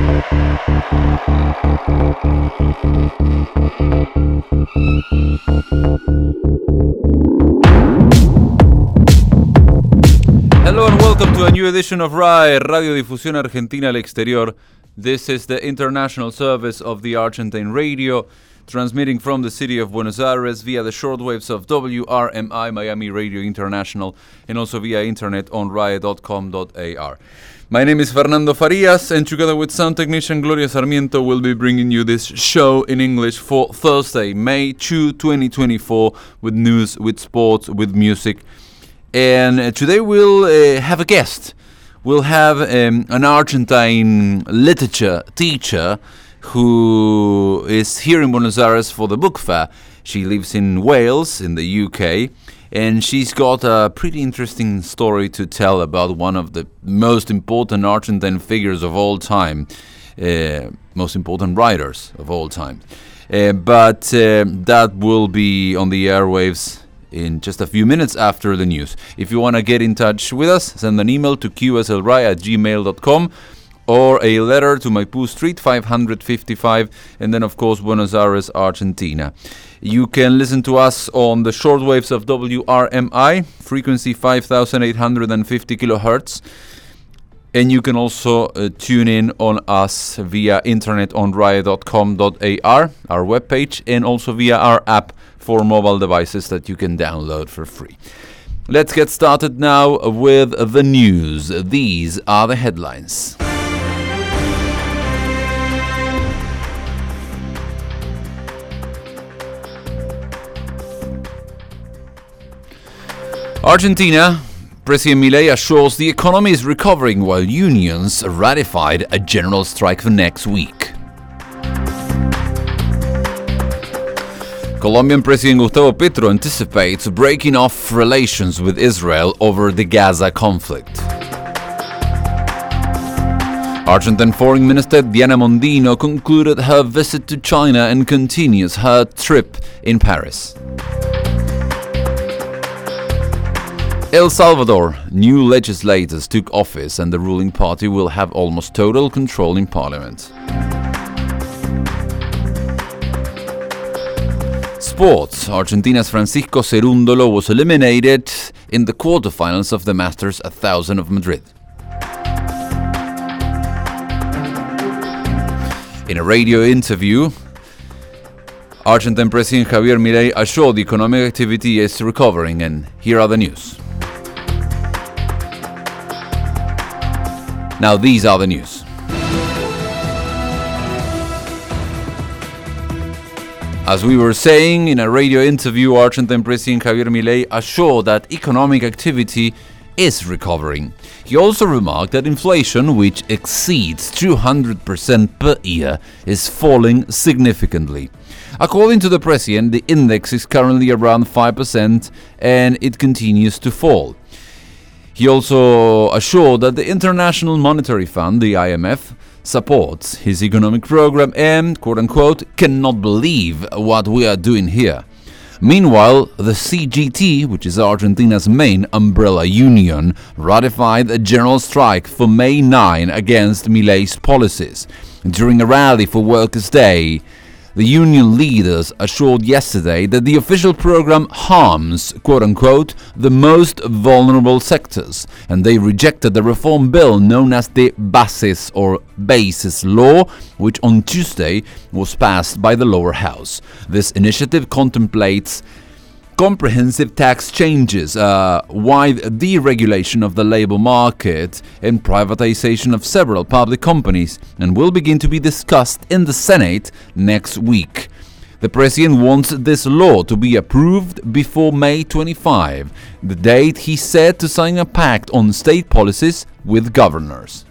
Hello and welcome to a new edition of RAE, Radio Difusión Argentina al Exterior. This is the international service of the Argentine radio, transmitting from the city of Buenos Aires via the shortwaves of WRMI Miami Radio International and also via internet on rae.com.ar. My name is Fernando Farias, and together with sound technician Gloria Sarmiento, we'll be bringing you this show in English for Thursday, May 2, 2024, with news, with sports, with music. And today we'll have a guest. We'll have an Argentine literature teacher who is here in Buenos Aires for the book fair. She lives in Wales, in the UK, and she's got a pretty interesting story to tell about one of the most important Argentine figures of all time, most important writers of all time. But that will be on the airwaves in just a few minutes after the news. If you want to get in touch with us, send an email to qslrai@gmail.com or a letter to Maipú Street 555, and then of course Buenos Aires, Argentina. You can listen to us on the shortwaves of WRMI, frequency 5850 kilohertz, and you can also tune in on us via internet on rae.com.ar, our webpage, and also via our app for mobile devices that you can download for free. Let's get started now with the news. These are the headlines. Argentina, President Milei assures the economy is recovering while unions ratified a general strike for next week. Colombian President Gustavo Petro anticipates breaking off relations with Israel over the Gaza conflict. Argentine Foreign Minister Diana Mondino concluded her visit to China and continues her trip in Paris. El Salvador, new legislators took office and the ruling party will have almost total control in parliament. Sports. Argentina's Francisco Cerúndolo was eliminated in the quarterfinals of the Masters 1000 of Madrid. In a radio interview, Argentine President Javier Milei assured the economic activity is recovering, and here are the news. Now these are the news. As we were saying, in a radio interview, Argentine President Javier Milei assured that economic activity is recovering. He also remarked that inflation, which exceeds 200% per year, is falling significantly. According to the president, the index is currently around 5% and it continues to fall. He also assured that the International Monetary Fund, the IMF, supports his economic program and, quote-unquote, cannot believe what we are doing here. Meanwhile, the CGT, which is Argentina's main umbrella union, ratified a general strike for May 9 against Milei's policies. During a rally for Workers' Day, the union leaders assured yesterday that the official program harms, quote-unquote, the most vulnerable sectors, and they rejected the reform bill known as the Bases or Bases Law, which on Tuesday was passed by the lower house. This initiative contemplates comprehensive tax changes, wide deregulation of the labor market, and privatization of several public companies, and will begin to be discussed in the Senate next week. The president wants this law to be approved before May 25, the date he said to sign a pact on state policies with governors.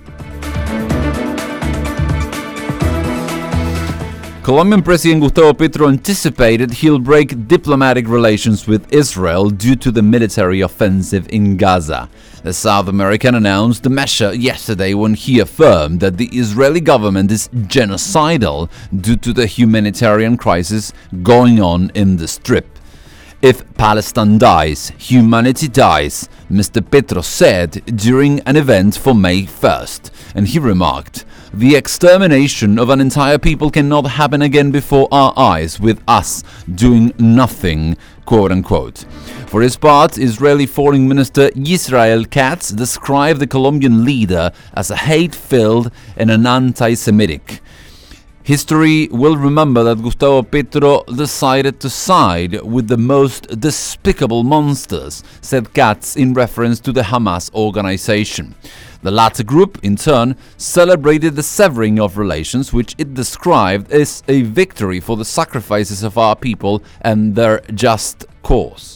Colombian President Gustavo Petro anticipated he'll break diplomatic relations with Israel due to the military offensive in Gaza. The South American announced the measure yesterday when he affirmed that the Israeli government is genocidal due to the humanitarian crisis going on in the Strip. If Palestine dies, humanity dies, Mr. Petro said during an event for May 1st, and he remarked, The extermination of an entire people cannot happen again before our eyes, with us doing nothing, quote unquote. For his part, Israeli Foreign Minister Israel Katz described the Colombian leader as a hate-filled and an anti-Semitic. History will remember that Gustavo Petro decided to side with the most despicable monsters, said Katz in reference to the Hamas organization. The latter group, in turn, celebrated the severing of relations, which it described as a victory for the sacrifices of our people and their just cause.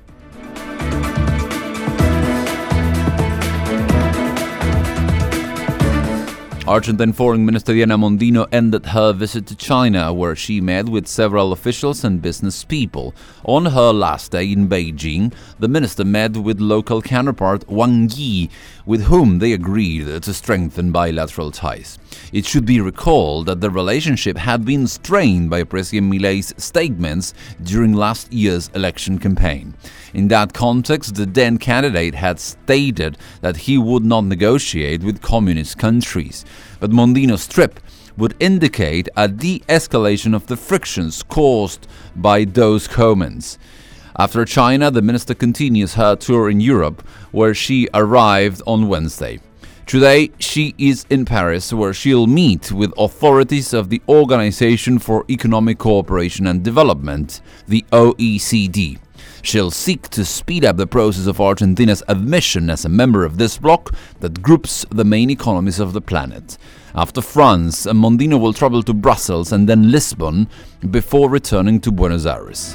Argentine Foreign Minister Diana Mondino ended her visit to China, where she met with several officials and business people. On her last day in Beijing, the minister met with local counterpart Wang Yi, with whom they agreed to strengthen bilateral ties. It should be recalled that the relationship had been strained by President Milei's statements during last year's election campaign. In that context, the then candidate had stated that he would not negotiate with communist countries. But Mondino's trip would indicate a de-escalation of the frictions caused by those comments. After China, the minister continues her tour in Europe, where she arrived on Wednesday. Today, she is in Paris, where she'll meet with authorities of the Organization for Economic Cooperation and Development, the OECD. She'll seek to speed up the process of Argentina's admission as a member of this bloc that groups the main economies of the planet. After France, Mondino will travel to Brussels and then Lisbon before returning to Buenos Aires.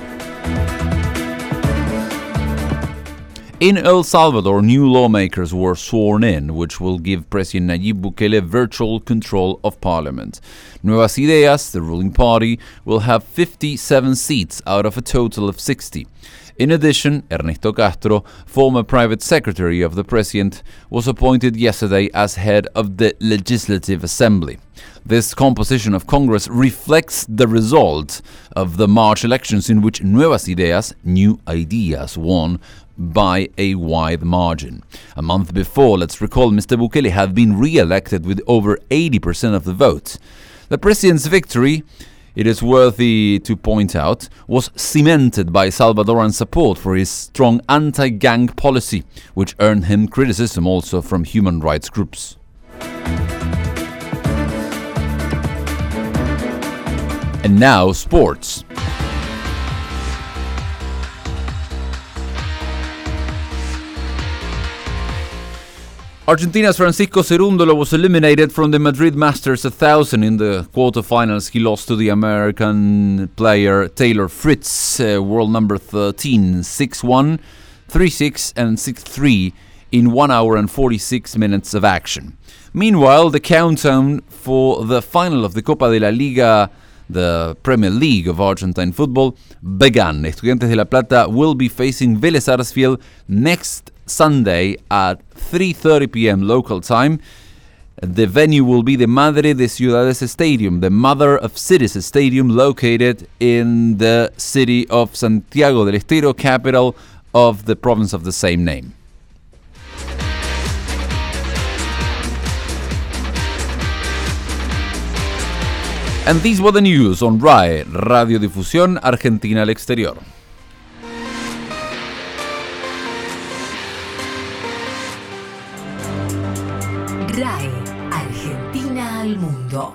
In El Salvador, new lawmakers were sworn in, which will give President Nayib Bukele virtual control of parliament. Nuevas Ideas, the ruling party, will have 57 seats out of a total of 60. In addition, Ernesto Castro, former private secretary of the president, was appointed yesterday as head of the Legislative Assembly. This composition of Congress reflects the result of the March elections in which Nuevas Ideas, New Ideas, won by a wide margin. A month before, let's recall, Mr. Bukele had been re-elected with over 80% of the vote. The president's victory, it is worthy to point out, was cemented by Salvadoran support for his strong anti-gang policy, which earned him criticism also from human rights groups. And now, sports. Argentina's Francisco Cerúndolo was eliminated from the Madrid Masters 1000 in the quarterfinals. He lost to the American player Taylor Fritz, world number 13, 6-1, 3-6 and 6-3 in 1 hour and 46 minutes of action. Meanwhile, the countdown for the final of the Copa de la Liga, the Premier League of Argentine football, began. Estudiantes de La Plata will be facing Vélez Sarsfield next Sunday at 3:30 p.m. local time. The venue will be the Madre de Ciudades Stadium, the Mother of Cities Stadium, located in the city of Santiago del Estero, capital of the province of the same name. And these were the news on RAE, Radiodifusión Argentina al Exterior. RAE, Argentina al mundo.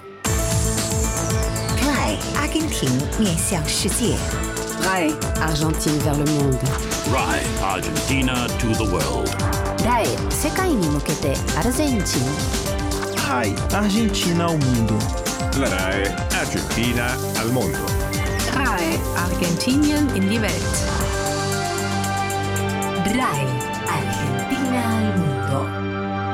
RAE, Argentine 面向世界。 RAE, Argentine vers le monde. RAE, Argentina to the world. RAE, 世界に向けてアルゼンチン。 RAE, Argentina al mundo. La RAE, Argentina al mundo. RAE, Argentinien in die Welt. RAE, Argentina al mundo.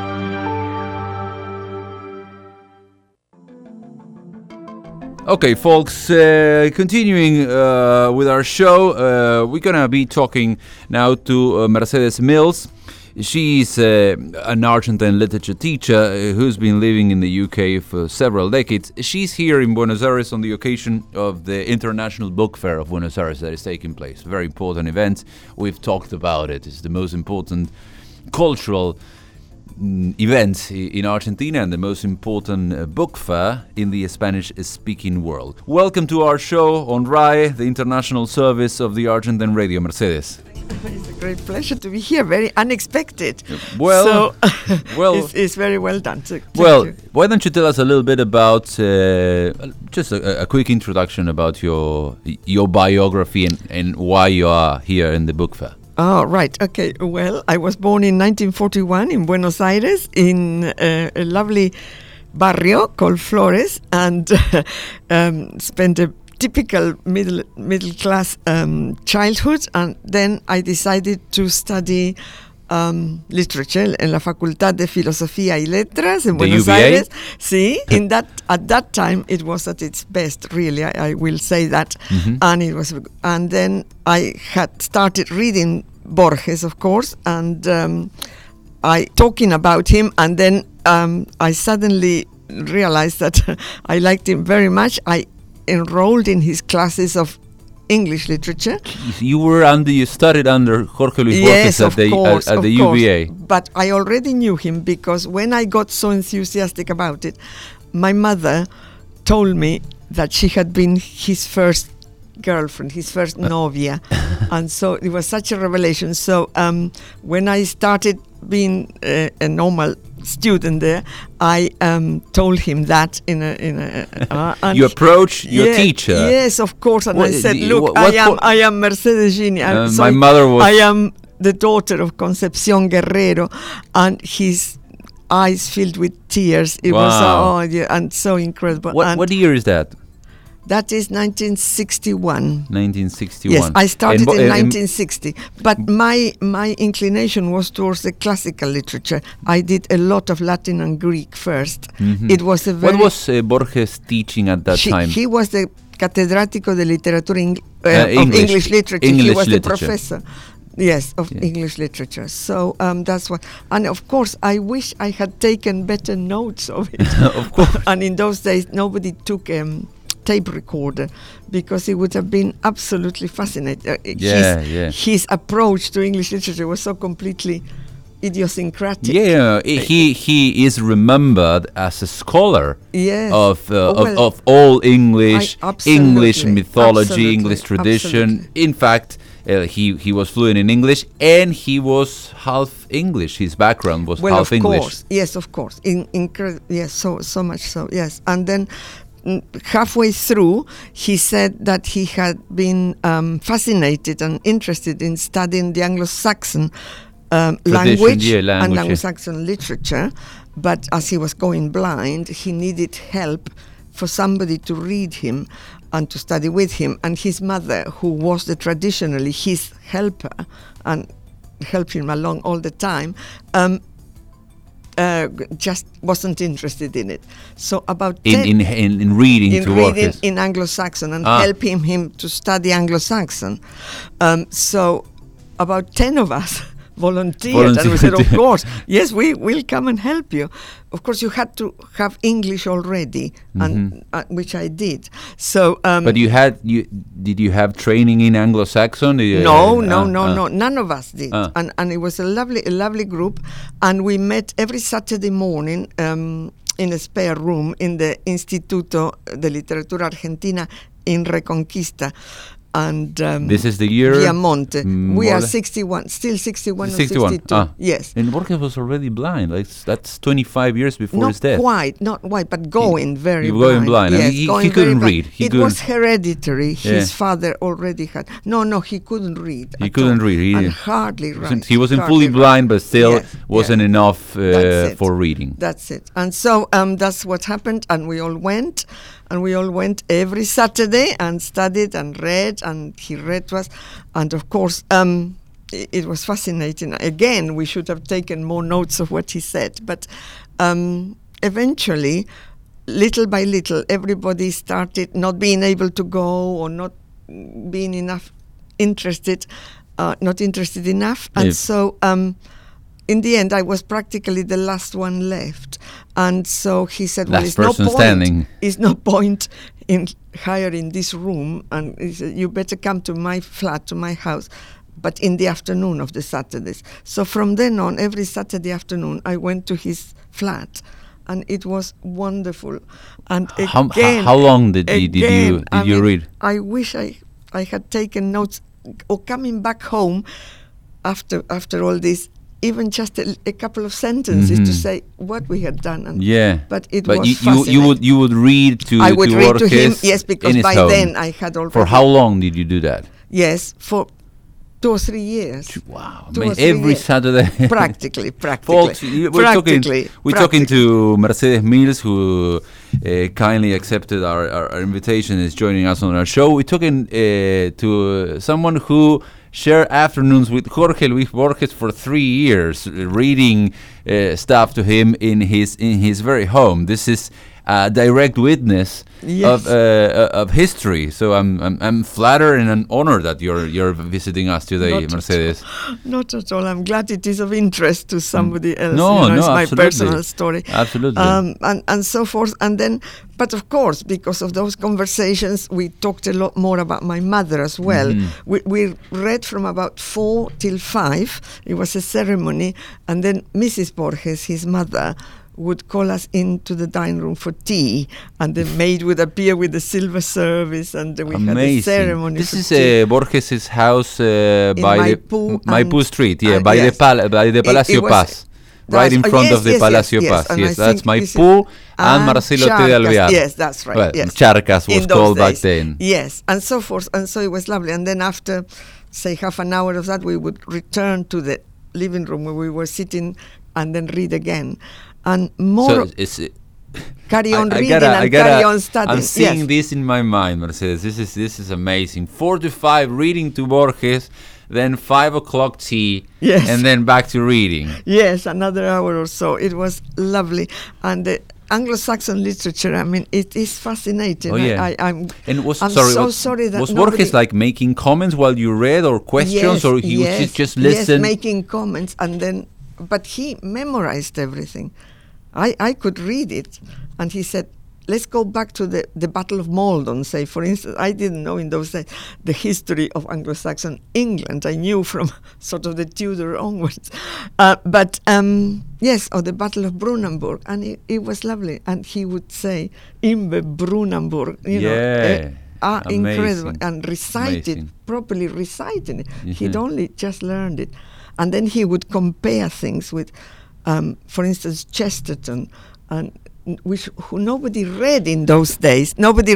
Okay, folks, continuing with our show, we're going to be talking now to Mercedes Mills. She's an Argentine literature teacher who's been living in the UK for several decades. She's here in Buenos Aires on the occasion of the International Book Fair of Buenos Aires that is taking place. A very important event. We've talked about it. It's the most important cultural event in Argentina and the most important book fair in the Spanish-speaking world. Welcome to our show on RAE, the international service of the Argentine radio. Mercedes. It's a great pleasure to be here. Very unexpected. Well, it's very well done. So why don't you tell us a little bit about just a quick introduction about your biography and why you are here in the book fair? Oh, right. Okay. Well, I was born in 1941 in Buenos Aires in a lovely barrio called Flores, and spent a typical middle class childhood, and then I decided to study literature en la Facultad de Filosofía y Letras in Buenos Aires. Sí, at that time it was at its best, really. I will say that, and then I had started reading Borges, of course, and talking about him, and then I suddenly realized that I liked him very much. I enrolled in his classes of English literature. You studied under Jorge Luis Borges at the UVA. But I already knew him because when I got so enthusiastic about it, my mother told me that she had been his first girlfriend, his first novia, and so it was such a revelation. So when I started being a normal student there, I told him that you approached your teacher. Yes, of course, and I said, "Look, I am Mercedes Gini. My mother was. I am the daughter of Concepcion Guerrero," and his eyes filled with tears. It was and so incredible. What year is that? That is 1961. 1961. Yes, I started in 1960. But my inclination was towards the classical literature. I did a lot of Latin and Greek first. Mm-hmm. It was what was Borges teaching at that time? He was the catedrático de literatura of English literature. He was the professor. Yes, of English literature. So that's what. And of course, I wish I had taken better notes of it. Of course. And in those days, nobody took tape recorder, because it would have been absolutely fascinating. His approach to English literature was so completely idiosyncratic. Yeah, he is remembered as a scholar of all English mythology, English tradition. Absolutely. In fact, he was fluent in English, and he was half English. His background was half English. Course. Yes, of course. Yes, so much so. Yes, and then halfway through, he said that he had been fascinated and interested in studying the Anglo-Saxon language and Anglo-Saxon literature, but as he was going blind, he needed help for somebody to read him and to study with him. And his mother, who was traditionally his helper and helped him along all the time, just wasn't interested in it. So about in reading Borges in Anglo-Saxon and helping him to study Anglo-Saxon. So about 10 of us volunteered, and we said, of course, yes, we will come and help you. Of course, you had to have English already, and which I did. So, but did you have training in Anglo-Saxon? No, none of us did, and it was a lovely group, and we met every Saturday morning in a spare room in the Instituto de Literatura Argentina in Reconquista. And this is the year Viamonte. We are 61, still 61 or 62. Yes. And Borges was already blind. That's 25 years before his death. Not quite, but going very blind. Going blind. Yes, he couldn't read. It was hereditary. His father already had. No, he couldn't read. He couldn't read. And hardly write. He wasn't fully blind, but still wasn't enough for reading. That's it. And so that's what happened, and we all went. And we all went every Saturday and studied and read, and he read to us. And of course, it was fascinating. Again, we should have taken more notes of what he said. But eventually, little by little, everybody started not being able to go or not being not interested enough. And so in the end, I was practically the last one left. And so he said, well, it's no point in hiring this room. And he said, you better come to my flat, to my house, but in the afternoon of the Saturdays. So from then on, every Saturday afternoon, I went to his flat, and it was wonderful. And again, how long did you read? I wish I had taken notes, or coming back home after all this, even just a couple of sentences to say what we had done. And but was fascinating. you would read to I would read Borges to him, yes, because by then I had already. For how long did you do that? Yes, for 2 or 3 years. Wow! Every Saturday. Practically. Folks, we're talking to Mercedes Mills, who kindly accepted our invitation, is joining us on our show. We're talking to someone who shared afternoons with Jorge Luis Borges for 3 years, reading stuff to him in his very home. This is a direct witness of history. So I'm flattered and honored that you're visiting us today, Mercedes. Not at all. I'm glad it is of interest to somebody else. No, it's my absolutely. personal story. Absolutely. And so forth. And then, but of course, because of those conversations, we talked a lot more about my mother as well. We read from about 4 till 5. It was a ceremony, and then Mrs. Borges, his mother, would call us into the dining room for tea, and the maid would appear with the silver service, and we had a ceremony. This is Borges' house by Maipú Street, by the Palacio Paz, right in front of the Palacio Paz. Yes, that's Maipú and Marcelo T. de Alvear. Yes, that's right. Well, Charcas was called back then. Yes, and so forth, and so it was lovely. And then after, say, half an hour of that, we would return to the living room where we were sitting, and then read again. And more carry on reading and carry on studying. I'm seeing this in my mind, Mercedes. This is amazing. 4 to 5 reading to Borges, then 5 o'clock tea, and then back to reading. Yes, another hour or so. It was lovely. And the Anglo-Saxon literature, I mean, it is fascinating. Oh, yeah. I'm sorry that was Borges like making comments while you read, or questions, or he would just listen? Yes, making comments, and then, but he memorized everything. I could read it, and he said, let's go back to the Battle of Maldon, say, for instance. I didn't know in those days the history of Anglo-Saxon England. I knew from sort of the Tudor onwards. Yes, or the Battle of Brunanburg, and it was lovely. And he would say, Imbe Brunanburg, incredible, and properly reciting it. He'd only just learned it. And then he would compare things with, for instance, Chesterton, and who nobody read in those days.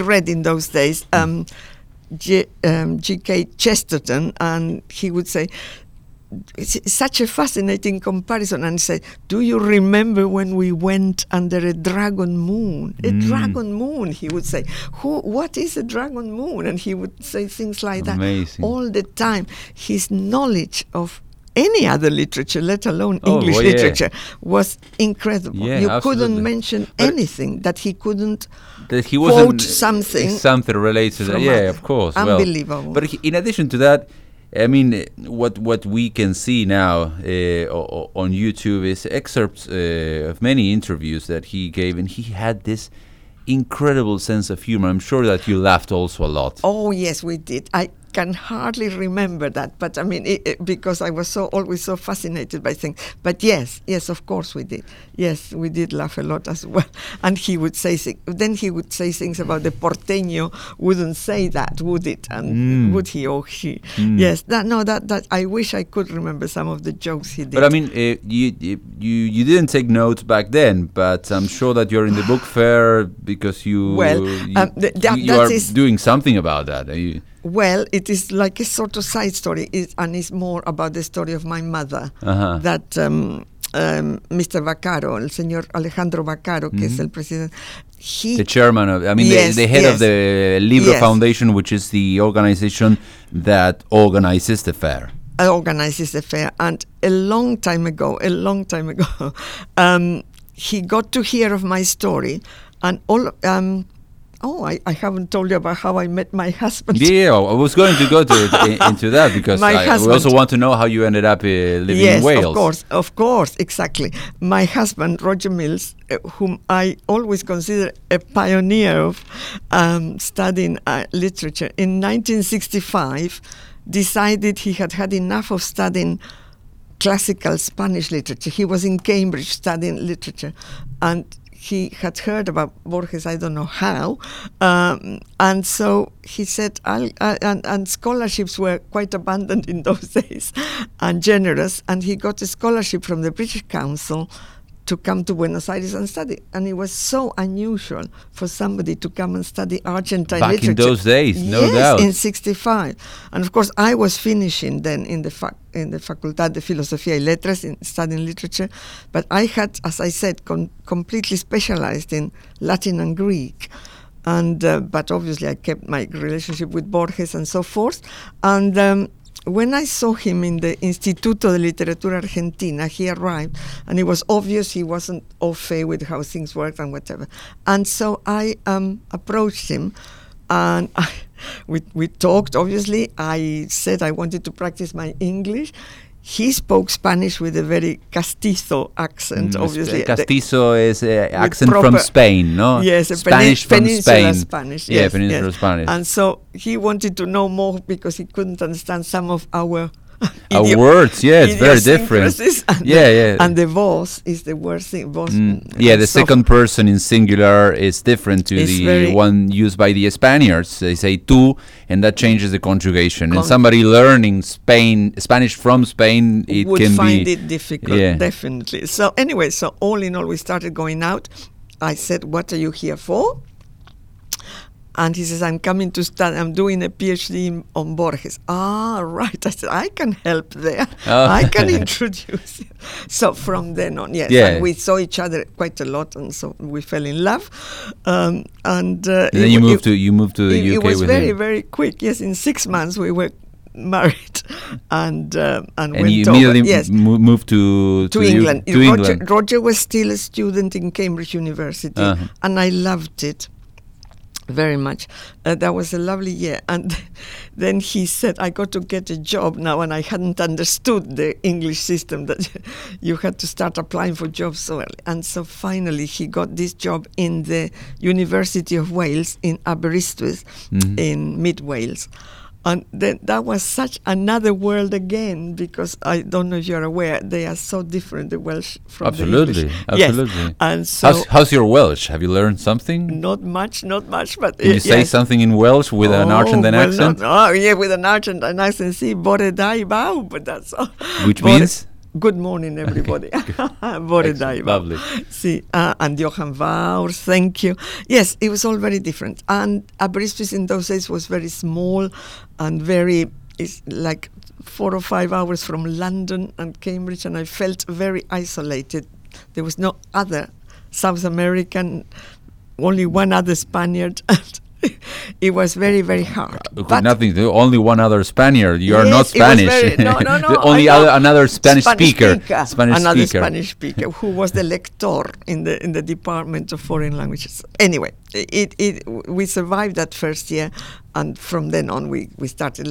G.K. Chesterton, and he would say, it's such a fascinating comparison, and say, do you remember when we went under a dragon moon? A dragon moon, he would say. What is a dragon moon? And he would say things like that all the time. His knowledge of any other literature, let alone English literature, was incredible. You couldn't mention anything that he couldn't quote something related to that. Yeah, of course. Unbelievable. But in addition to that, I mean, what we can see now on YouTube is excerpts of many interviews that he gave, and he had this incredible sense of humor. I'm sure that you laughed also a lot. Oh, yes, we did. I can hardly remember that, but I mean, because I was always so fascinated by things. But yes, of course we did. Yes, we did laugh a lot as well. And he would say things about the Porteño wouldn't say that, would it? And would he or she? Yes, that I wish I could remember some of the jokes he did. But I mean, you didn't take notes back then, but I'm sure that you're in the book fair because you are doing something about that. Well, it is like a sort of side story, and it's more about the story of my mother. That Mr. Vaccaro, el señor Alejandro Vaccaro, que es el presidente, the chairman of, the head of the Libro Foundation, which is the organization that organizes the fair. And a long time ago, he got to hear of my story, and all. I haven't told you about how I met my husband. Yeah, I was going to go into that because we also want to know how you ended up living in Wales. Yes, of course, exactly. My husband, Roger Mills, whom I always consider a pioneer of studying literature, in 1965, decided he had had enough of studying classical Spanish literature. He was in Cambridge studying literature, and he had heard about Borges, I don't know how, and so he said, and scholarships were quite abundant in those days and generous, and he got a scholarship from the British Council to come to Buenos Aires and study. And it was so unusual for somebody to come and study Argentine literature. Back in those days, no doubt. Yes, in 65. And of course, I was finishing then in the Facultad de Filosofía y Letras, in studying literature. But I had, as I said, completely specialized in Latin and Greek. And but obviously, I kept my relationship with Borges and so forth. And when I saw him in the Instituto de Literatura Argentina, he arrived, and it was obvious he wasn't au fait with how things worked and whatever. And so I approached him, and we talked, obviously. I said I wanted to practice my English. He spoke Spanish with a very castizo accent, obviously. Castizo is accent from Spain, no? Yes, Spanish from Spain. Spanish, yeah, yes, Peninsular yes. Spanish. And so he wanted to know more because he couldn't understand some of our words. Yeah, it's very different. And and the voz is the worst thing. Voz, yeah, the second person in singular is different to the one used by the Spaniards. They say tú, and that changes the conjugation. And somebody learning Spanish from Spain, it would can find be it difficult, definitely. So anyway, so all in all, we started going out. I said, "What are you here for?" And he says, "I'm coming to study. I'm doing a PhD on Borges." Ah, right. I said, "I can help there. I can introduce you." So from then on, yes. Yeah. And we saw each other quite a lot, and so we fell in love. And then you moved to the UK. It was with very, him. very quick. Yes, in 6 months we were married, and went you over. immediately Yes. moved to England. England. Roger was still a student in Cambridge University, and I loved it very much. That was a lovely year. And then he said, "I got to get a job now," and I hadn't understood the English system that you had to start applying for jobs so early. And so finally he got this job in the University of Wales in Aberystwyth, in mid Wales. And then that was such another world again, because I don't know if you're aware, they are so different, the Welsh from the English. Absolutely. Yes. And so how's your Welsh? Have you learned something? Not much, but Can you say something in Welsh with an Argentine accent? With an Argentine accent. See, bore dai bau, but that's all. Which means? Good morning, everybody. Bore dai bau. Lovely. See, and Johan Vaur, thank you. Yes, it was all very different. And Aberystwyth in those days was very small and it's like 4 or 5 hours from London and Cambridge, and I felt very isolated. There was no other South American, only one other Spaniard. It was very, very hard. Nothing. Only one other Spaniard. You are not Yes, it was Spanish. no. Only another Spanish speaker. Spanish speaker who was the lector in the Department of Foreign Languages. Anyway, we survived that first year, and from then on we started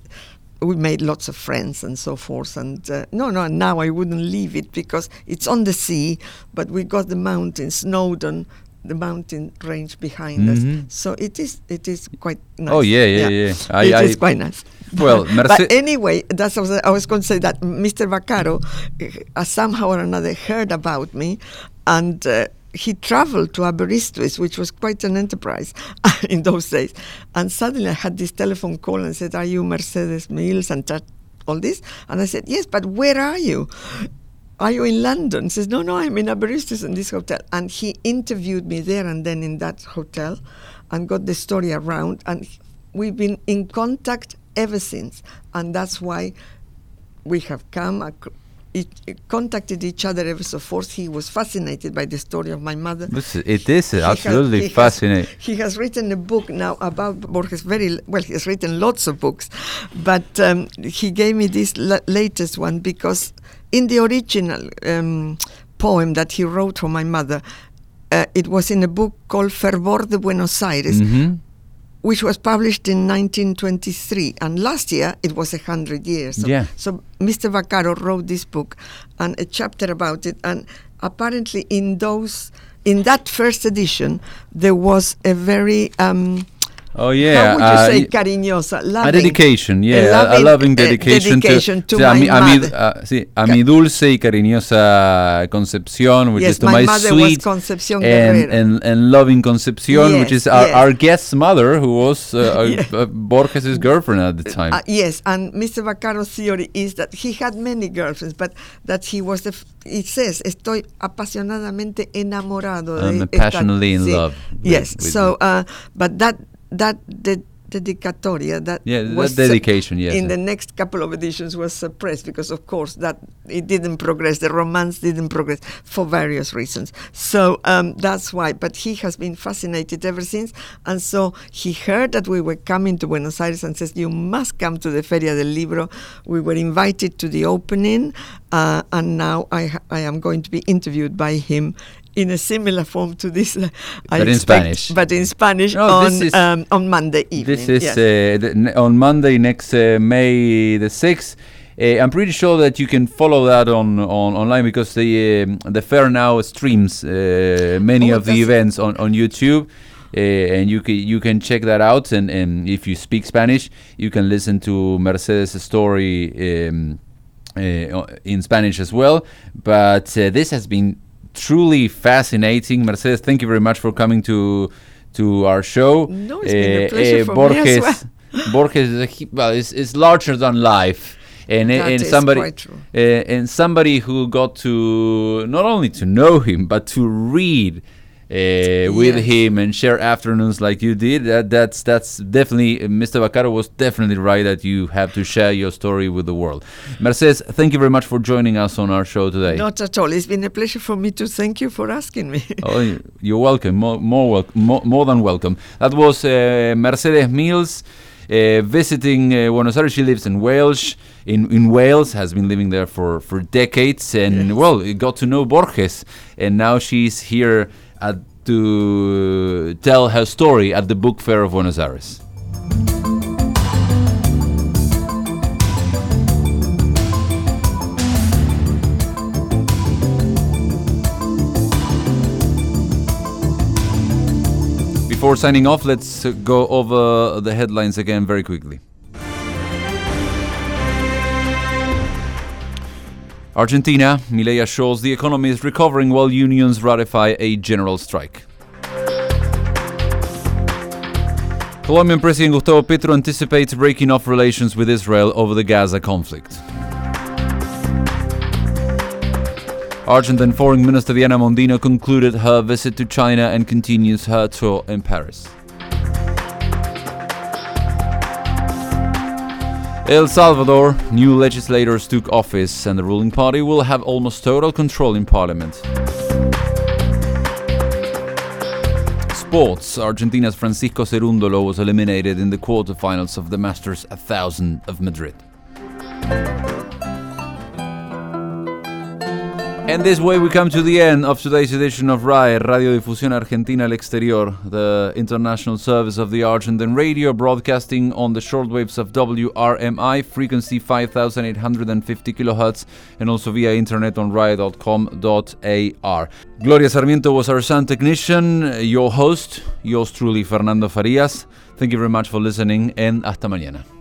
we made lots of friends and so forth. And now I wouldn't leave it because it's on the sea, but we got the mountains, Snowdon, the mountain range behind us, so it is quite nice. Oh yeah. It is quite nice. Well, but anyway, that's what I was going to say, that Mr. Vaccaro somehow or another heard about me, and he traveled to Aberystwyth, which was quite an enterprise in those days. And suddenly I had this telephone call and said, "Are you Mercedes Mills?" and all this, and I said, "Yes, but where are you? Are you in London?" He says, no, I'm in Aberystwyth in this hotel. And he interviewed me there and then in that hotel and got the story around. And we've been in contact ever since. And that's why we have contacted each other ever so forth. He was fascinated by the story of my mother. It is absolutely fascinating. He has written a book now about Borges. He has written lots of books. But he gave me this latest one because in the original poem that he wrote for my mother, it was in a book called Fervor de Buenos Aires, which was published in 1923. And last year, it was 100 years. So Mr. Vaccaro wrote this book and a chapter about it. And apparently in that first edition, there was a very Oh yeah. How would you say cariñosa? A dedication, yeah, a loving dedication to my mother. A mi dulce y cariñosa Concepción, which is to my sweet and loving Concepción, which is our guest's mother, who was Borges' girlfriend at the time. Yes, and Mr. Vaccaro's theory is that he had many girlfriends, but that he was it says, estoy apasionadamente enamorado. I'm passionately in love. Yes, but that dedicatoria, that dedication, yes, in the next couple of editions was suppressed because, of course, that it didn't progress. The romance didn't progress for various reasons. So that's why. But he has been fascinated ever since, and so he heard that we were coming to Buenos Aires and says, "You must come to the Feria del Libro." We were invited to the opening, and now I am going to be interviewed by him in a similar form to this, but in Spanish. But in Spanish on Monday evening. This is on Monday next May the 6th. I'm pretty sure that you can follow that on online because the fair now streams many of the events on YouTube. And you can check that out. And if you speak Spanish, you can listen to Mercedes' story in Spanish as well. But this has been truly fascinating. Mercedes, thank you very much for coming to our show. No, it's been a pleasure for me as well. Borges is larger than life, and somebody quite true. And somebody who got to not only to know him but to read with him and share afternoons like you did. That's definitely, Mr. Vaccaro was definitely right that you have to share your story with the world. Mercedes, thank you very much for joining us on our show today. Not at all. It's been a pleasure for me to thank you for asking me. Oh, you're welcome. More than welcome. That was Mercedes Mills visiting Buenos Aires. She lives in Wales. In Wales, has been living there for decades, and got to know Borges, and now she's here to tell her story at the Book Fair of Buenos Aires. Before signing off, let's go over the headlines again very quickly. Argentina, Milei assures the economy is recovering while unions ratify a general strike. Colombian President Gustavo Petro anticipates breaking off relations with Israel over the Gaza conflict. Argentine Foreign Minister Diana Mondino concluded her visit to China and continues her tour in Paris. El Salvador, new legislators took office and the ruling party will have almost total control in parliament. Sports, Argentina's Francisco Cerúndolo was eliminated in the quarterfinals of the Masters 1000 of Madrid. And this way we come to the end of today's edition of RAE, Radio Difusión Argentina al Exterior, the international service of the Argentine radio, broadcasting on the shortwaves of WRMI, frequency 5850 kHz, and also via internet on RAE.com.ar. Gloria Sarmiento was our sound technician, your host, yours truly, Fernando Farias. Thank you very much for listening, and hasta mañana.